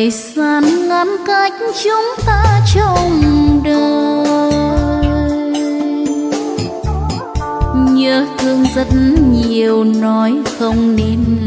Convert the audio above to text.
thời gian ngăn cách chúng ta trong đời. Nhớ thương rất nhiều nói không nên